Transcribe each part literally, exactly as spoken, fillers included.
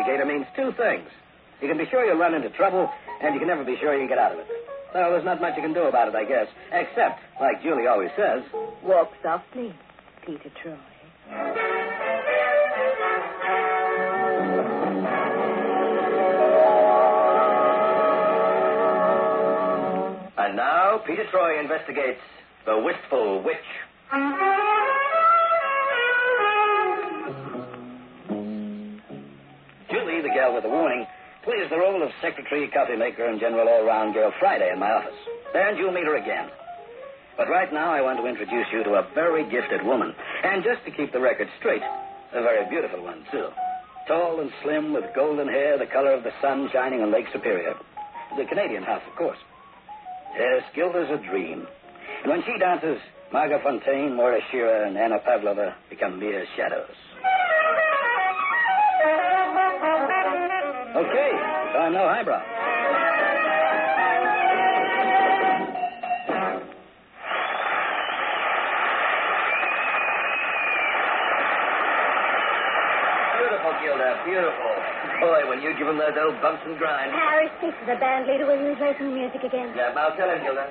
investigator means two things. You can be sure you'll run into trouble, and you can never be sure you can get out of it. Well, there's not much you can do about it, I guess. Except, like Julie always says... Walk softly, Peter Troy. And now, Peter Troy investigates The Wistful Witch. Julie, the gal with the warning, plays the role of secretary, coffee maker, and general all-round girl Friday in my office. And you'll meet her again. But right now, I want to introduce you to a very gifted woman. And just to keep the record straight, a very beautiful one, too. Tall and slim, with golden hair, the color of the sun shining on Lake Superior. The Canadian half, of course. Yes, Gilda's a dream. And when she dances, Marga Fontaine, Moira Shearer, and Anna Pavlova become mere shadows. Okay, so I'm no highbrow. Beautiful, Gilda, beautiful. Boy, when you give him those old bumps and grinds. Harry speaks to the band leader when we play some music again. Yeah, I'll tell him, Gilda.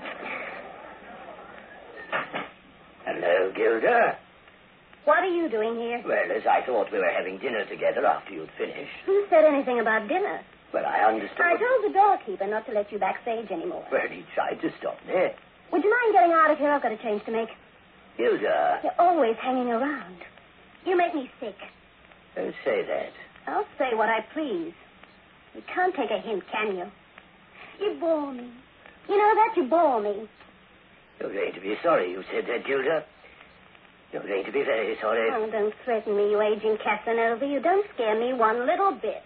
Hello, Gilda. What are you doing here? Well, as I thought we were having dinner together after you'd finished. Who said anything about dinner? Well, I understood. I told the doorkeeper not to let you backstage anymore. Well, he tried to stop me. Would you mind getting out of here? I've got a change to make. Gilda. You're always hanging around. You make me sick. Don't say that. I'll say what I please. You can't take a hint, can you? You bore me. You know that? You bore me. You're going to be sorry you said that, Gilda. You're going to be very sorry. Oh, don't threaten me, you aging Casanova. You don't scare me one little bit.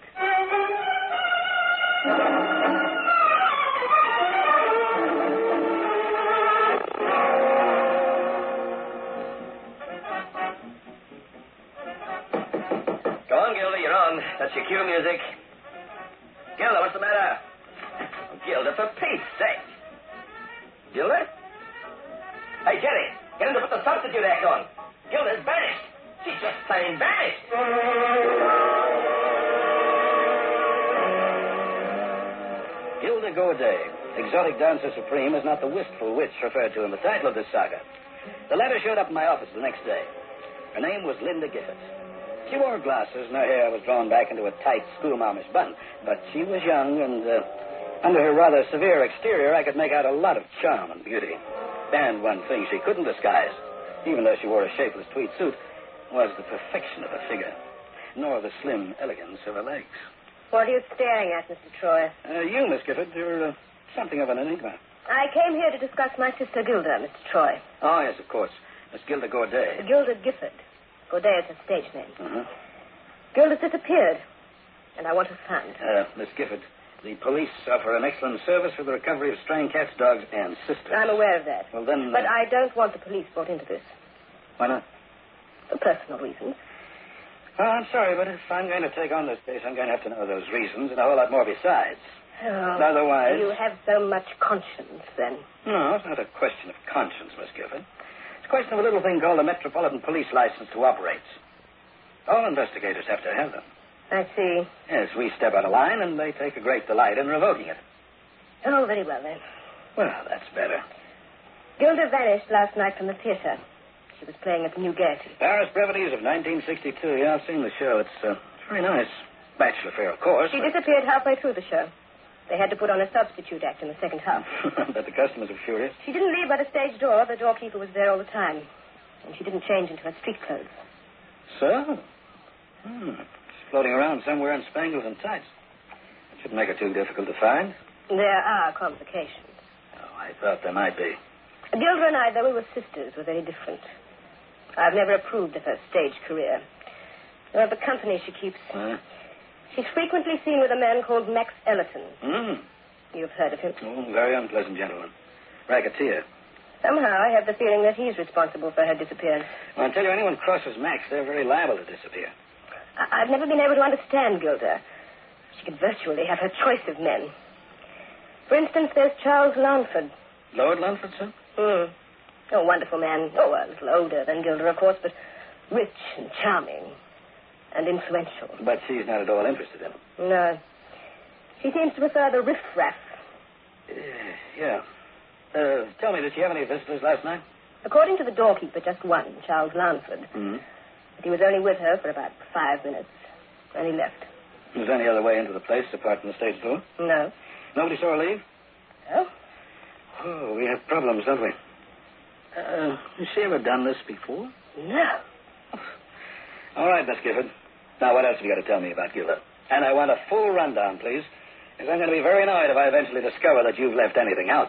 Go on, Gilda, you're on. That's your cue music. Gilda, what's the matter? Oh, Gilda, for Pete's sake. Gilda? Hey, Jerry, get him to put the substitute act on. Gilda's vanished. She's just plain vanished. Gilda Gourdet, exotic dancer supreme, is not the wistful witch referred to in the title of this saga. The letter showed up in my office the next day. Her name was Linda Gifford. She wore glasses, and her hair was drawn back into a tight schoolmarmish bun. But she was young, and uh, under her rather severe exterior, I could make out a lot of charm and beauty. And one thing she couldn't disguise, even though she wore a shapeless tweed suit, was the perfection of her figure, nor the slim elegance of her legs. What are you staring at, Mister Troy? Uh, you, Miss Gifford, you're uh, something of an enigma. I came here to discuss my sister Gilda, Mister Troy. Oh, yes, of course. Miss Gilda Gourdet. Gilda Gifford. Gourdet is her stage name. Uh-huh. Gilda's disappeared, and I want her found. Uh, Miss Gifford, the police offer an excellent service for the recovery of straying cats, dogs, and sisters. I'm aware of that. Well, then... But uh, I don't want the police brought into this. Why not? For personal reasons. Oh, I'm sorry, but if I'm going to take on this case, I'm going to have to know those reasons and a whole lot more besides. Oh, Otherwise... You have so much conscience, then. No, it's not a question of conscience, Miss Gifford. It's a question of a little thing called a Metropolitan Police License to Operate. All investigators have to have them. I see. Yes, we step out of line, and they take a great delight in revoking it. Oh, very well, then. Well, that's better. Gilda vanished last night from the theater. She was playing at the New Gaiety. Paris Brevities of nineteen sixty-two. Yeah, I've seen the show. It's uh, very nice. Bachelor affair, of course. She but... disappeared halfway through the show. They had to put on a substitute act in the second half. But the customers are furious. She didn't leave by the stage door. The doorkeeper was there all the time. And she didn't change into her street clothes. So? Hmm. She's floating around somewhere in spangles and tights. It shouldn't make her too difficult to find. There are complications. Oh, I thought there might be. Gilda and I, though we were sisters, were very different. I've never approved of her stage career. Nor of the company she keeps. Huh? She's frequently seen with a man called Max Ellerton. Hmm. You've heard of him. Oh, very unpleasant gentleman. Racketeer. Somehow I have the feeling that he's responsible for her disappearance. Well, I tell you, anyone crosses Max, they're very liable to disappear. I- I've never been able to understand Gilda. She could virtually have her choice of men. For instance, there's Charles Lanford. Lord Lanford, sir? Hmm. Oh, wonderful man. Oh, a little older than Gilda, of course, but rich and charming. and influential. But she's not at all interested in him. No. She seems to prefer the riffraff. Uh, yeah. Uh, tell me, did she have any visitors last night? According to the doorkeeper, just one, Charles Lanford. Mm-hmm. But he was only with her for about five minutes. Then he left. Was there any other way into the place apart from the stage door? No. Nobody saw her leave? No. Oh, we have problems, don't we? Uh, has she ever done this before? No. All right, Miss Gifford. Now, what else have you got to tell me about Gilda? And I want a full rundown, please. Because I'm going to be very annoyed if I eventually discover that you've left anything out.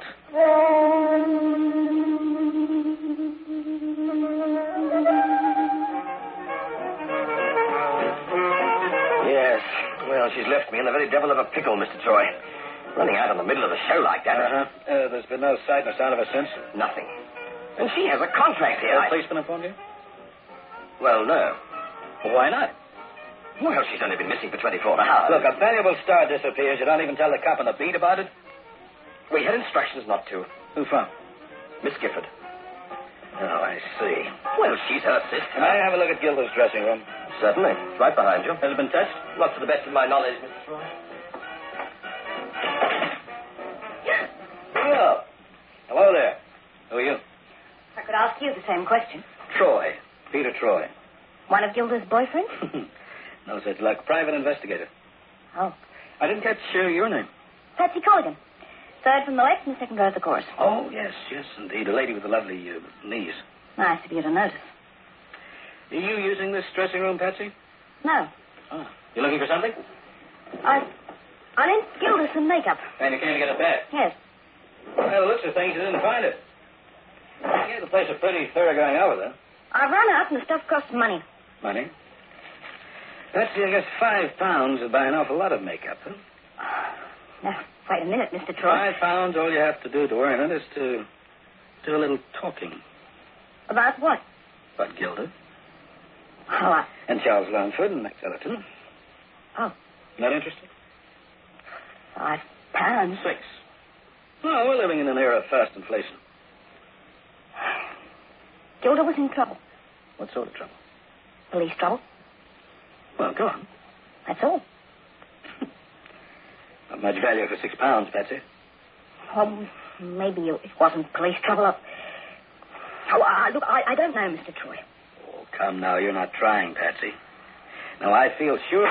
Yes. Well, she's left me in the very devil of a pickle, Mister Troy. Running out in the middle of the show like that. Uh-huh. Uh, there's been no sight nor sound of her since? Nothing. And she has a contract here. Has I... the policeman informed you? Well, no. Well, why not? Well, she's only been missing for twenty-four hours. Look, a valuable star disappears. You don't even tell the cop on the beat about it? We had instructions not to. Who from? Miss Gifford. Oh, I see. Well, she's her sister. Can I have a look at Gilda's dressing room? Certainly. It's right behind you. Has it been touched? Not to the best of my knowledge, Mister Troy. Oh. Hello there. Who are you? I could ask you the same question. Troy. Peter Troy. One of Gilda's boyfriends? No such luck. Private investigator. Oh. I didn't catch uh, your name. Patsy Corrigan. Third from the left and second row of the course. Oh, yes, yes, indeed. A lady with the lovely uh, knees. Nice of you to notice. Are you using this dressing room, Patsy? No. Oh. You looking for something? I... I lent Gilda some makeup. And you came to get it back? Yes. Well, it looks of things you didn't find it. You gave the place a pretty thorough going over, then. I've run out and the stuff costs money. Money? Patsy, I guess five pounds would buy an awful lot of makeup, huh? Now, wait a minute, Mister Troy. Five pounds, all you have to do to earn it is to do a little talking. About what? About Gilda. Oh, I... And Charles Lanford and Max Ellerton. Oh. Not interested? Five pounds? Six. Oh, we're living in an era of fast inflation. Gilda was in trouble. What sort of trouble? Police trouble. Well, go on. That's all. Not much value for six pounds, Patsy. Well, maybe it wasn't police trouble. Oh, I, look, I, I don't know, Mister Troy. Oh, come now. You're not trying, Patsy. Now, I feel sure...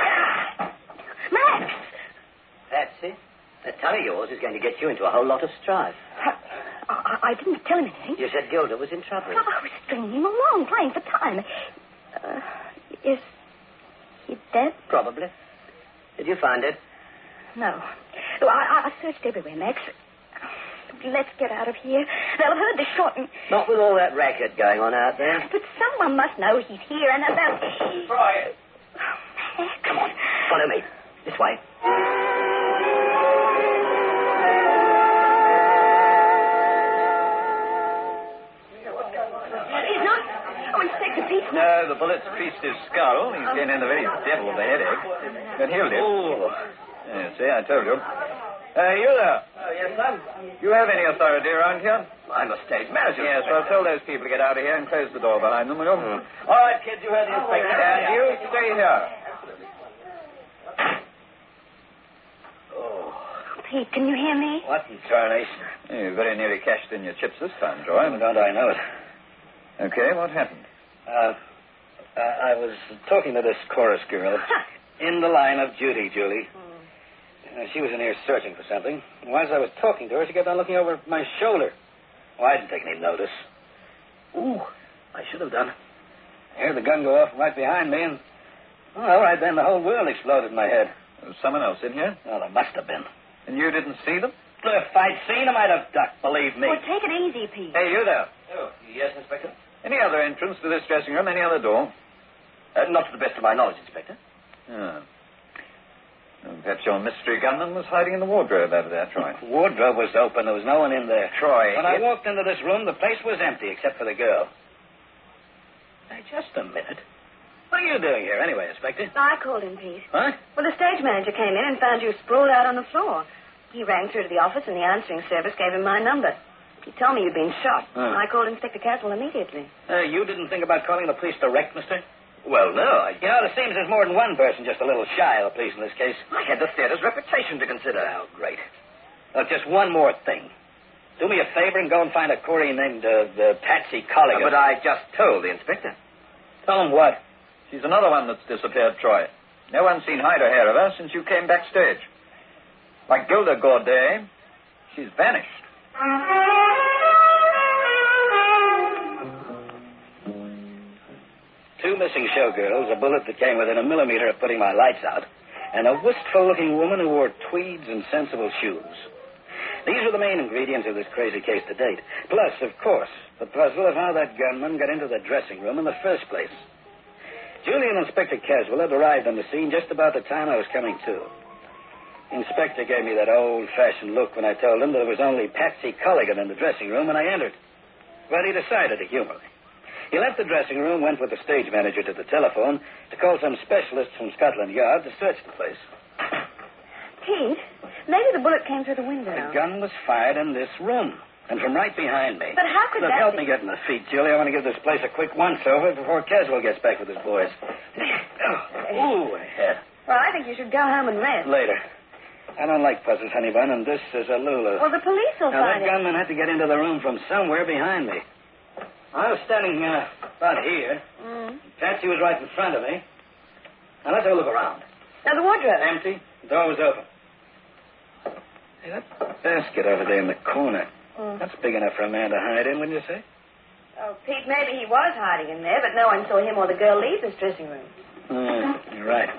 Max! Patsy, that tongue of yours is going to get you into a whole lot of strife. I, I, I didn't tell him anything. You said Gilda was in trouble. Oh, I was stringing him along, playing for time. Uh, is he dead? Probably. Did you find it? No. No, I, I searched everywhere, Max. Let's get out of here. They'll have heard the shot and... Not with all that racket going on out there. But someone must know he's here and they'll... Troy. Oh, Max. Come on. Follow me. This way. He's not... Oh, Inspector Pete. No, the bullet's creased his skull. He's getting in the very devil of a headache. But he'll live. Oh. Yeah, see, I told you. Uh, you there? Oh, yes, sir. You have any authority around here? I'm a stage manager. Yes, well, tell those people to get out of here and close the door behind them, will you? Mm. All right, kids, you heard the inspector. And you stay here. Oh. Pete, can you hear me? What in tarnation? You very nearly cashed in your chips this time, Troy. Don't I know it? Okay, what happened? Uh, uh, I was talking to this chorus girl. In the line of duty, Julie. Uh, she was in here searching for something. And as I was talking to her, she kept on looking over my shoulder. Oh, I didn't take any notice. Ooh, I should have done. I heard the gun go off right behind me, and... Oh, all right, then the whole world exploded in my head. There was someone else in here? Oh, there must have been. And you didn't see them? If I'd seen them, I'd have ducked, believe me. Well, take it easy, Pete. Hey, you there. Oh, yes, Inspector? Any other entrance to this dressing room? Any other door? Uh, not to the best of my knowledge, Inspector. Ah. Well, perhaps your mystery gunman was hiding in the wardrobe over there, Troy. The wardrobe was open. There was no one in there. Troy. When I it... walked into this room, the place was empty except for the girl. Hey, just a minute. What are you doing here anyway, Inspector? I called him, Pete. Huh? Well, the stage manager came in and found you sprawled out on the floor. He rang through to the office, and the answering service gave him my number. He told me you'd been shot. Huh. I called Inspector Castle immediately. Uh, you didn't think about calling the police direct, mister? Well, no, I... You know, it seems there's more than one person just a little shy of the police in this case. I had the theater's reputation to consider. Oh, great. Look, just one more thing. Do me a favor and go and find a Corey named uh, uh, Patsy Colligan. Uh, but I just told the inspector. Tell him what? She's another one that's disappeared, Troy. No one's seen hide or hair of her since you came backstage. Like Gilda Gourdet, she's vanished. Two missing showgirls, a bullet that came within a millimeter of putting my lights out, and a wistful-looking woman who wore tweeds and sensible shoes. These were the main ingredients of this crazy case to date. Plus, of course, the puzzle of how that gunman got into the dressing room in the first place. Julie and Inspector Caswell had arrived on the scene just about the time I was coming to. The inspector gave me that old-fashioned look when I told him that there was only Patsy Colligan in the dressing room when I entered. But he decided to humor me. He left the dressing room, went with the stage manager to the telephone to call some specialists from Scotland Yard to search the place. Pete, maybe the bullet came through the window. The gun was fired in this room, and from right behind me. But how could Look, that help be? me get in the feet, Julie. I want to give this place a quick once-over before Caswell gets back with his boys. Oh, ooh, my head. Well, I think you should go home and rest. Later. I don't like puzzles, honey bun, and this is a Lulu. Well, the police will Now, find that it. gunman had to get into the room from somewhere behind me. I was standing uh, about here. Mm. Patsy was right in front of me. Now, let's have a look around. Now, the wardrobe. Empty. The door was open. Hey, that basket over there in the corner. Mm. That's big enough for a man to hide in, wouldn't you say? Oh, Pete, maybe he was hiding in there, but no one saw him or the girl leave this dressing room. Mm, you're right.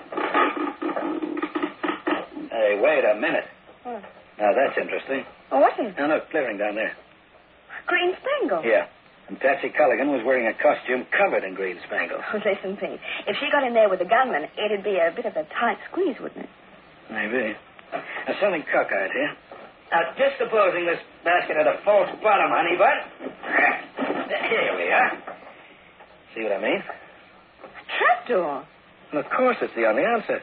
Hey, wait a minute. What? Now, that's interesting. Oh, what is it? Now, look, clearing down there. Green spangle. Yeah. And Patsy Colligan was wearing a costume covered in green spangles. Oh, listen, Pete. If she got in there with the gunman, it'd be a bit of a tight squeeze, wouldn't it? Maybe. There's something cockeyed here. Now, just supposing this basket had a false bottom, honey bud. Here we are. See what I mean? A trapdoor. Well, of course it's the only answer.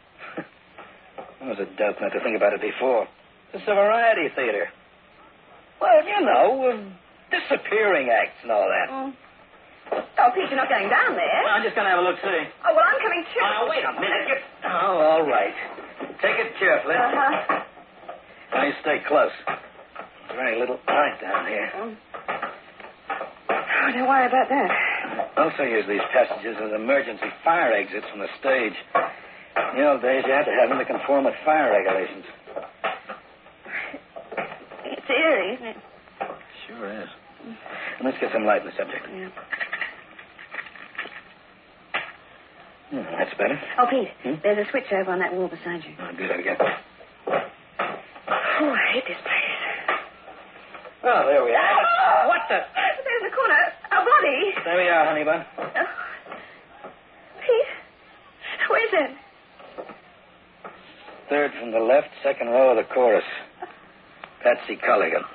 I was a dope not to think about it before. It's a variety theater. Well, you know, uh, disappearing acts and all that. Mm. Oh, Pete, you're not going down there. Well, I'm just going to have a look-see. Oh, well, I'm coming too. Now, wait a minute. You... Oh, all right. Take it carefully. Uh-huh. Now, you stay close. There's very little light down here. Mm. Oh, don't worry about that. Also use these passages as emergency fire exits from the stage. In the old days, you had to have them to conform with fire regulations. It's eerie, isn't it? Sure is. And let's get some light in the subject. Yeah. Hmm, that's better. Oh, Pete, Hmm? there's a switch over on that wall beside you. I'll do that again. Oh, I hate this place. Oh, there we are. Oh! What the? There's in the corner a body. There we are, honey bun. Oh. Pete, who is it? Third from the left, second row of the chorus. Patsy Colligan.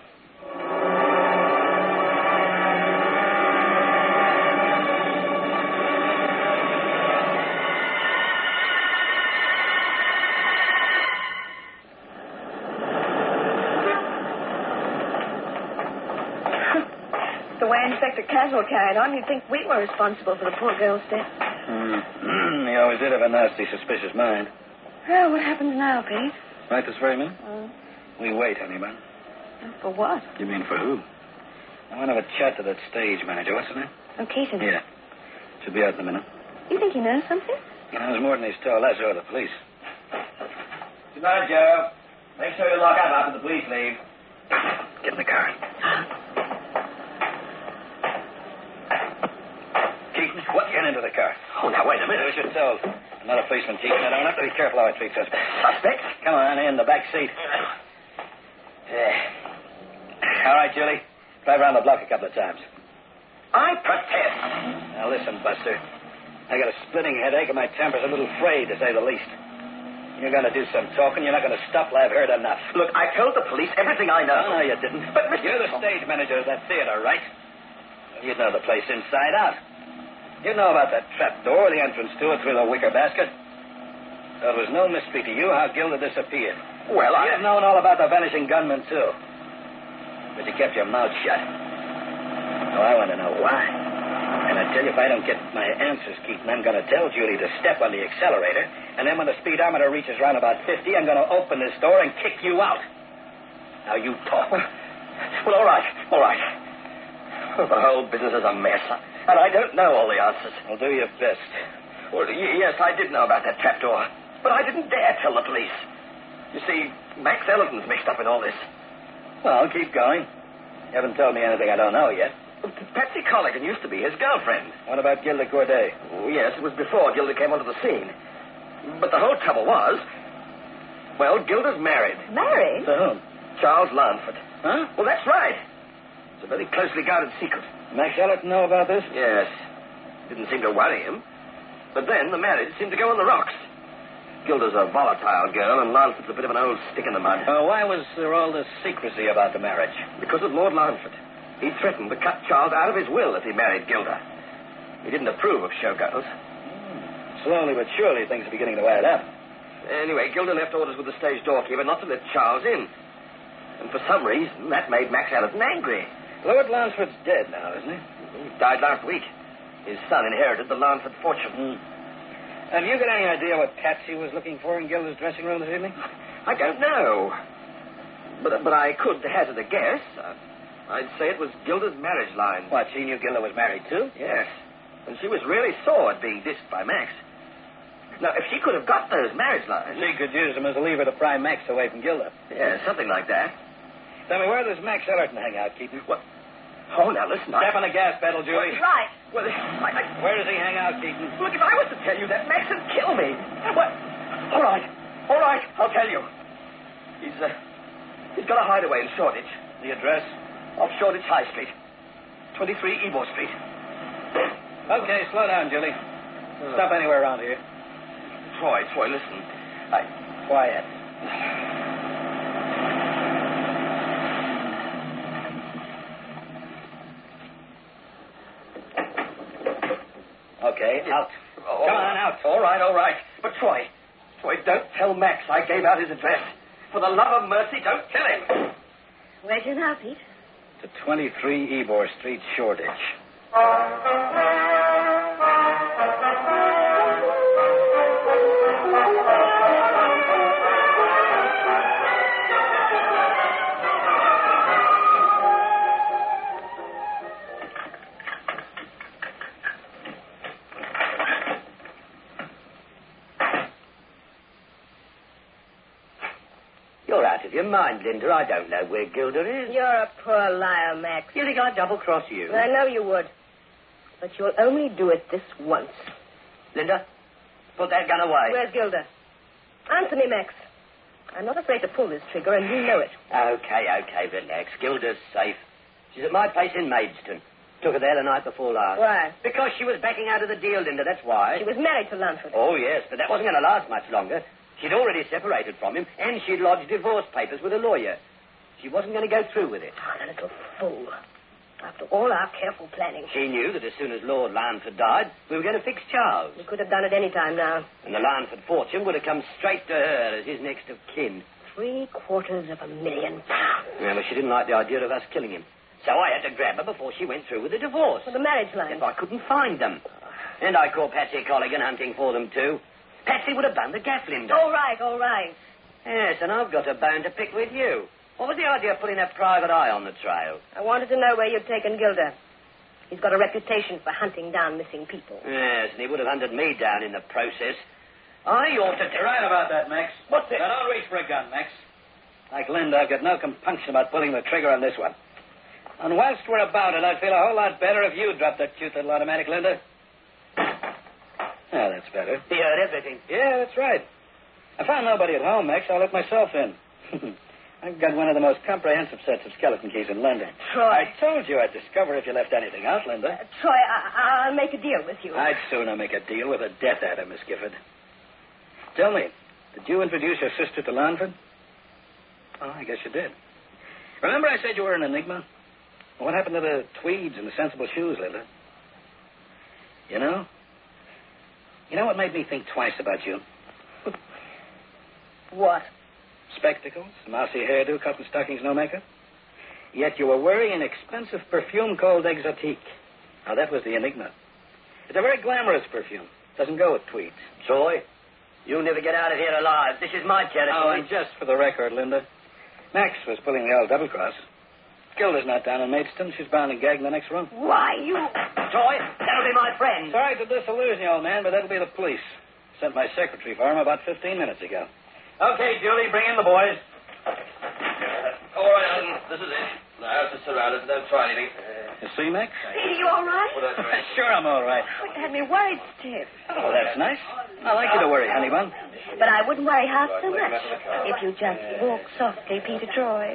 The way Inspector Caswell carried on, you'd think we were responsible for the poor girl's death. Mm. He always did have a nasty, suspicious mind. Well, what happens now, Pete? Right this very minute? Uh, We wait, honey bun. for what? You mean for who? I want to have a chat to that stage manager. What's his name? Oh, Keaton. Yeah. Should be out in a minute. You think he knows something? He knows more than he's told. That's all the police. Good night, Joe. Make sure you lock up after the police leave. Get in the car. Keaton, what? Get into the car. Oh, now, wait a Do minute. as you're told. I'm not a policeman, Keaton. I don't have to be careful how I treat suspects. Suspect? Come on, in the back seat. Yeah. All right, Julie. Drive around the block a couple of times. I protest. Now, listen, Buster. I got a splitting headache and my temper's a little frayed, to say the least. You're going to do some talking. You're not going to stop till I've heard enough. Look, I told the police everything I know. No, no, you didn't. But, Mister You're the stage manager of that theater, right? You'd know the place inside out. You know about that trap door, the entrance to it through the wicker basket. There was no mystery to you how Gilda disappeared. Well, I... You've known all about the vanishing gunman, too. But you kept your mouth shut. Oh, I want to know why. And I tell you, if I don't get my answers, Keaton, I'm going to tell Julie to step on the accelerator, and then when the speedometer reaches around about fifty, I'm going to open this door and kick you out. Now, you talk. Well, well all right, all right. Well, the whole business is a mess, and I don't know all the answers. Well, do your best. Well, y- yes, I did know about that trapdoor, but I didn't dare tell the police. You see, Max Ellerton's mixed up in all this. Well, keep going. You haven't told me anything I don't know yet. Patsy Colligan used to be his girlfriend. What about Gilda Corday? Oh, yes, it was before Gilda came onto the scene. But the whole trouble was, well, Gilda's married. Married? To whom? Charles Lanford. Huh? Well, that's right. It's a very closely guarded secret. Max Ellerton know about this? Yes. Didn't seem to worry him. But then the marriage seemed to go on the rocks. Gilda's a volatile girl, and Lanford's a bit of an old stick in the mud. Uh, why was there all this secrecy about the marriage? Because of Lord Lanford. He threatened to cut Charles out of his will if he married Gilda. He didn't approve of showgirls. Mm. Slowly but surely, things are beginning to add up. Anyway, Gilda left orders with the stage doorkeeper not to let Charles in. And for some reason, that made Max Ellerton angry. Lord Lansford's dead now, isn't he? He died last week. His son inherited the Lanford fortune. Mm. Have you got any idea what Patsy was looking for in Gilda's dressing room this evening? I don't know. But, but I could hazard a guess. Uh, I'd say it was Gilda's marriage line. What, she knew Gilda was married, too? Yes. And she was really sore at being dissed by Max. Now, if she could have got those marriage lines... She could use them as a lever to pry Max away from Gilda. Yeah, something like that. Tell me, where does Max Ellerton hang out, Keaton? What? Oh, now, listen. Step on the gas pedal, Julie. Right. Well, I, I... Where does he hang out, Keaton? Look, if I was to tell you that, Max would kill me. What? All right. All right, I'll tell you. He's, uh... He's got a hideaway in Shoreditch. The address? Off Shoreditch High Street. twenty-three Ebor Street. Okay, slow down, Julie. Stop anywhere around here. Troy, Troy, listen. I... Quiet. Okay, out. Oh, Come on, out. All right, all right. But Troy, Troy, don't tell Max I gave out his address. For the love of mercy, don't kill him. Where's you now, Pete? To twenty-three Ebor Street, Shoreditch. You're out of your mind, Linda. I don't know where Gilda is. You're a poor liar, Max. You think I'd double-cross you? I know you would. But you'll only do it this once. Linda, put that gun away. Where's Gilda? Answer me, Max. I'm not afraid to pull this trigger, and you know it. Okay, okay, relax. Gilda's safe. She's at my place in Maidstone. Took her there the night before last. Why? Because she was backing out of the deal, Linda, that's why. She was married to Lanford. Oh, yes, but that wasn't going to last much longer. She'd already separated from him, and she'd lodged divorce papers with a lawyer. She wasn't going to go through with it. Oh, the little fool. After all our careful planning. She knew that as soon as Lord Lanford died, we were going to fix Charles. We could have done it any time now. And the Lanford fortune would have come straight to her as his next of kin. Three quarters of a million pounds. Yeah, but she didn't like the idea of us killing him. So I had to grab her before she went through with the divorce. For the marriage line. If I couldn't find them. And I caught Patsy Colligan hunting for them, too. Patsy would have done the gaff, Linda. All right, all right. Yes, and I've got a bone to pick with you. What was the idea of putting that private eye on the trail? I wanted to know where you'd taken Gilda. He's got a reputation for hunting down missing people. Yes, and he would have hunted me down in the process. I ought to... You're right about that, Max. What's it? Now, don't reach for a gun, Max. Like Linda, I've got no compunction about pulling the trigger on this one. And whilst we're about it, I'd feel a whole lot better if you dropped that cute little automatic, Linda. Yeah, that's better. He heard everything. Yeah, that's right. I found nobody at home, Max. I let myself in. I've got one of the most comprehensive sets of skeleton keys in London. Troy. I told you I'd discover if you left anything out, Linda. Uh, Troy, I- I'll make a deal with you. I'd sooner make a deal with a death adder, Miss Gifford. Tell me, did you introduce your sister to Lanford? Oh, I guess you did. Remember I said you were an enigma? What happened to the tweeds and the sensible shoes, Linda? You know? You know what made me think twice about you? What? Spectacles, mousy hairdo, cotton stockings, no makeup. Yet you were wearing an expensive perfume called Exotique. Now, that was the enigma. It's a very glamorous perfume. Doesn't go with tweeds. Troy, you'll never get out of here alive. This is my Oh, territory. and just for the record, Linda, Max was pulling the old double-cross. Gilda's not down in Maidstone. She's bound and gagged in the next room. Why, you... Troy, that'll be my friend. Sorry to disillusion you, old man, but that'll be the police. Sent my secretary for him about fifteen minutes ago. Okay, Julie, bring in the boys. All right, Alden, this is it. The house is surrounded. Don't try anything. You see, Max? Are you all right? Well, that's right. Sure, I'm all right. Oh, it had me worried stiff. Oh, that's nice. I like you to worry, honey bun. But I wouldn't worry half so much if you just walk softly, Peter Troy.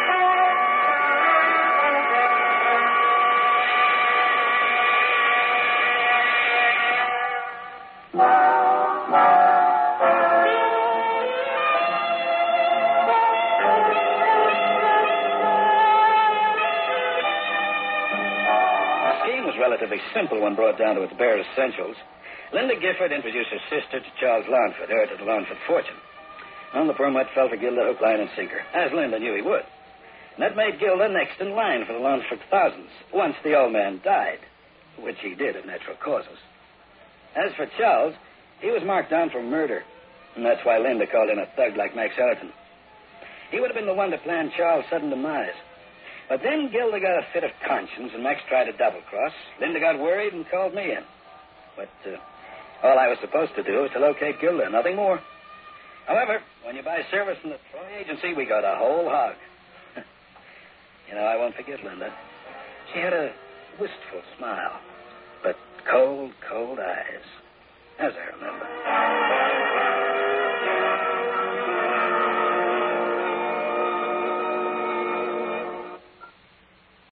Relatively simple when brought down to its bare essentials. Linda Gifford introduced her sister to Charles Lawnford, heir to the Lawnford fortune. And the firm went fell for Gilda hook, line, and sinker, as Linda knew he would. And that made Gilda next in line for the Lawnford thousands, once the old man died, which he did of natural causes. As for Charles, he was marked down for murder, and that's why Linda called in a thug like Max Ellerton. He would have been the one to plan Charles' sudden demise. But then Gilda got a fit of conscience, and Max tried a double-cross. Linda got worried and called me in. But uh, all I was supposed to do was to locate Gilda, nothing more. However, when you buy service from the Troy agency, we got a whole hog. You know, I won't forget Linda. She had a wistful smile, but cold, cold eyes, as I remember.